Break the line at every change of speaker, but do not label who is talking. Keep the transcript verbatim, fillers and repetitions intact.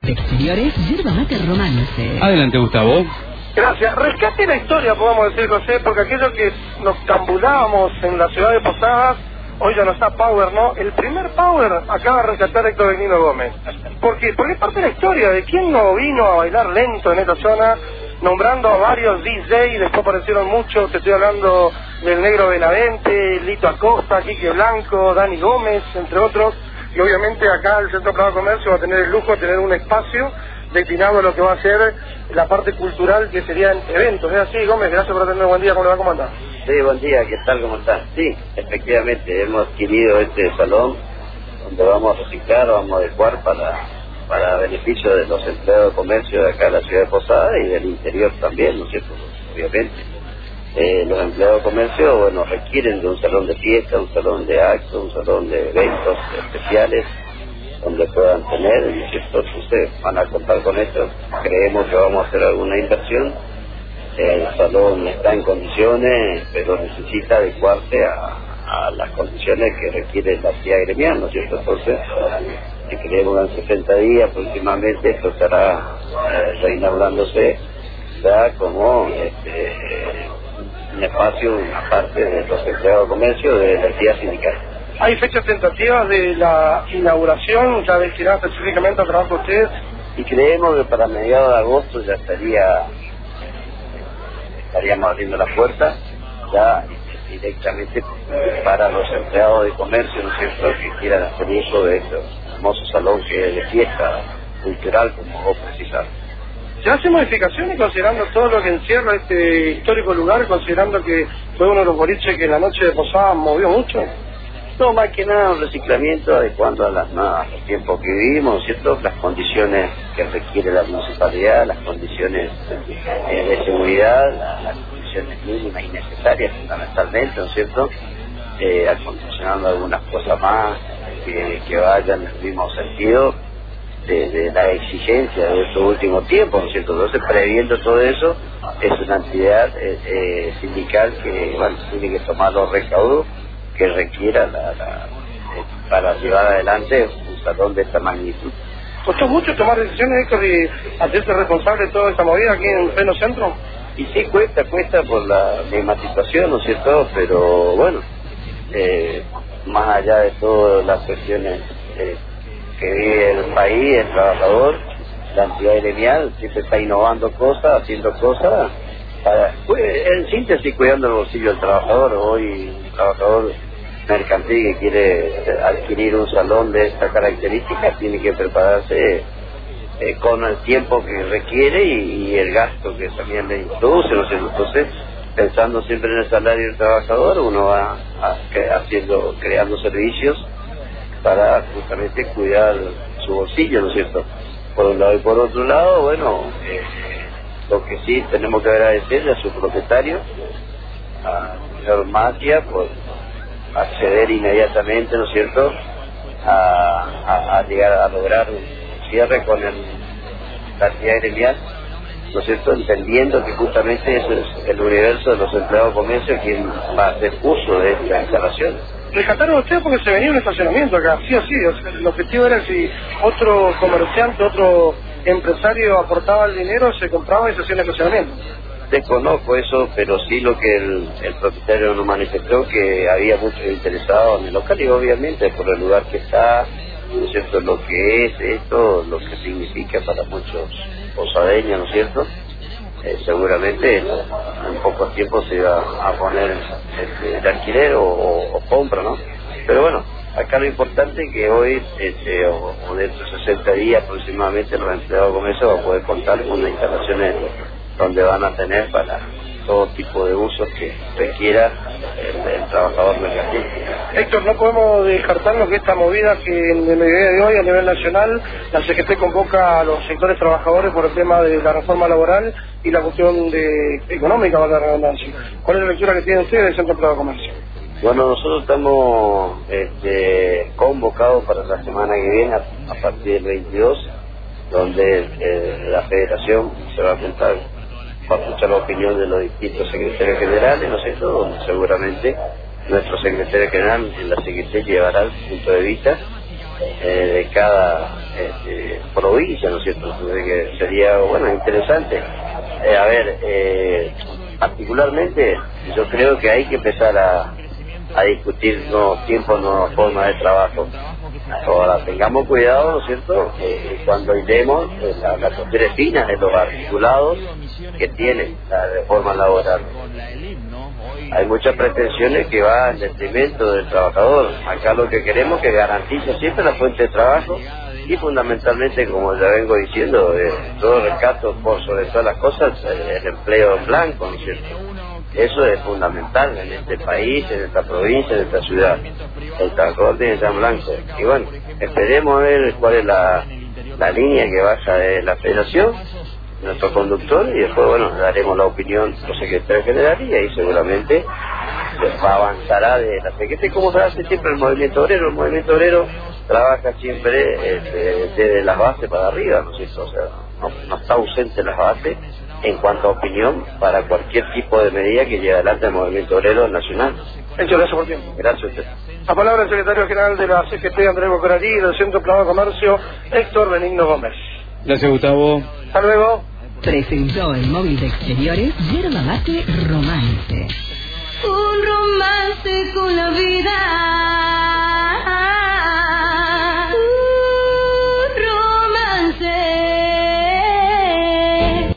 Exteriores, yerba mate romance.
Adelante, Gustavo.
Gracias. Rescate la historia, podemos decir, José, porque aquello que nos cambulábamos en la ciudad de Posadas, hoy ya no está Power, ¿no? El primer Power acaba de rescatar Héctor Benigno Gómez. ¿Por qué? Porque es parte de la historia de quién no vino a bailar lento en esta zona, nombrando a varios D J, y después aparecieron muchos. Te estoy hablando del Negro Benavente, Lito Acosta, Quique Blanco, Dani Gómez, entre otros. Y obviamente acá el Centro Prado de Comercio va a tener el lujo de tener un espacio destinado a lo que va a ser la parte cultural, que serían eventos. ¿Es así, Gómez? Gracias por tener un buen día. ¿Cómo le va? ¿Cómo anda?
Sí, buen día. ¿Qué tal? ¿Cómo estás? Sí, efectivamente, hemos adquirido este salón donde vamos a reciclar, vamos a adecuar para, para beneficio de los empleados de comercio de acá de la ciudad de Posadas y del interior también, ¿no es cierto? Obviamente. Eh, los empleados de comercio, bueno, requieren de un salón de fiesta, un salón de actos, un salón de eventos especiales donde puedan tener, ¿no es cierto? Ustedes van a contar con esto. Creemos que vamos a hacer alguna inversión. El salón está en condiciones, pero necesita adecuarse a, a las condiciones que requiere la actividad gremial, ¿no es cierto? Entonces, si creemos en sesenta días aproximadamente, esto estará eh, reinaugurándose ya como este, un espacio, una parte de los empleados de comercio de la actividad sindical.
¿Hay fechas tentativas de la inauguración ya destinada específicamente al trabajo de ustedes?
Y creemos que para mediados de agosto ya estaría estaríamos abriendo la puerta ya directamente para los empleados de comercio, ¿no es cierto?, que quieran hacer uso de este hermoso salón que es de fiesta cultural, como vos precisás.
¿Se hacen modificaciones considerando todo lo que encierra este histórico lugar, considerando que fue uno de los boliches que en la noche de Posadas movió mucho?
No, más que nada un reciclamiento adecuando a las nuevas, los tiempos que vivimos, ¿cierto? Las condiciones que requiere la municipalidad, las condiciones eh, de seguridad, las, las condiciones mínimas y necesarias fundamentalmente, ¿no es cierto? Eh, acondicionando algunas cosas más que, que vayan en el mismo sentido de, de la exigencia de estos últimos tiempos, ¿no es cierto? Entonces, previendo todo eso, es una entidad eh, eh, sindical que, bueno, tiene que tomar los recaudos que requiera la, la, eh, para llevar adelante un salón de esta magnitud.
¿Costó mucho tomar decisiones, Héctor, y hacerse responsable de toda esta movida aquí en pleno centro?
Y sí, cuesta, cuesta por la misma situación, ¿no es cierto? Pero bueno, eh, más allá de todas las cuestiones eh, que vive el país, el trabajador, la entidad gremial siempre está innovando cosas, haciendo cosas, para, en síntesis, cuidando el bolsillo del trabajador. Hoy un trabajador mercantil que quiere adquirir un salón de esta característica tiene que prepararse eh, con el tiempo que requiere y, y el gasto que también le introduce, ¿no sé? Entonces, pensando siempre en el salario del trabajador, uno va a, haciendo, creando servicios para justamente cuidar su bolsillo, ¿no es cierto? Por un lado, y por otro lado, bueno, eh, lo que sí tenemos que agradecerle a su propietario, al señor Matia, por acceder inmediatamente, ¿no es cierto?, a, a, a llegar a lograr un cierre con el, la actividad gremial, ¿no es cierto?, entendiendo que justamente eso es el universo de los empleados de comercio quien va a hacer uso de esta instalación.
Rescataron ustedes porque se venía un estacionamiento acá, sí o sí. O sea, el objetivo era si otro comerciante, otro empresario aportaba el dinero, se compraba y se hacía el estacionamiento.
Desconozco eso, pero sí lo que el, el propietario nos manifestó, que había muchos interesados en el local, y obviamente por el lugar que está, ¿no es cierto?, lo que es esto, lo que significa para muchos posadeños, ¿no es cierto?, eh, seguramente en poco tiempo se iba a poner este, el alquiler o, o, o compra, ¿no? Pero bueno, acá lo importante es que hoy, este, o, o dentro de sesenta días aproximadamente, los empleados de comercio van a poder contar con las instalaciones donde van a tener para todo tipo de usos que requiera el, el trabajador mercantil.
Héctor, no podemos descartarnos que esta movida que en el día de hoy a nivel nacional la C G T convoca a los sectores trabajadores por el tema de la reforma laboral y la cuestión de económica, valga la redundancia. ¿Cuál es la lectura que tienen ustedes del Centro Prado de Comercio?
Bueno, nosotros estamos este, convocados para la semana que viene, a, a partir del veintidós, donde eh, la Federación se va a juntar para escuchar la opinión de los distintos secretarios generales, ¿no es cierto?, donde seguramente nuestro secretario general en la C G T llevará el punto de vista eh, de cada este, provincia, ¿no es cierto? Entonces, que sería, bueno, interesante. Eh, a ver, eh, particularmente yo creo que hay que empezar a, a discutir nuevos tiempos, nuevas formas de trabajo. Ahora, tengamos cuidado, ¿no es cierto?, eh, cuando iremos eh, la, la cuestión fina de los articulados que tiene la reforma laboral. Hay muchas pretensiones que van en detrimento del trabajador. Acá lo que queremos es que garantice siempre la fuente de trabajo y fundamentalmente, como ya vengo diciendo, eh, todo rescato por sobre todas las cosas, eh, el empleo en blanco, ¿no es cierto? Eso es fundamental en este país, en esta provincia, en esta ciudad. El trabajador tiene que estar en blanco. Y bueno, esperemos a ver cuál es la, la línea que baja de la federación, nuestro conductor, y después, bueno, daremos la opinión al secretario general y ahí seguramente se avanzará de la secretaría, como se hace siempre el movimiento obrero. El movimiento obrero trabaja siempre este, desde las bases para arriba, ¿no es cierto? O sea, no, no está ausente en las bases en cuanto a opinión para cualquier tipo de medida que lleve adelante el movimiento obrero nacional.
Muchas gracias por tiempo.
Gracias a usted.
A palabra del secretario general de la C G T, Andrés Bocorari, y del Centro Privado de Comercio, Héctor Benigno Gómez.
Gracias, Gustavo.
Hasta luego.
Presentó el móvil de exteriores Yerba Mate Romance.
Un romance con la vida.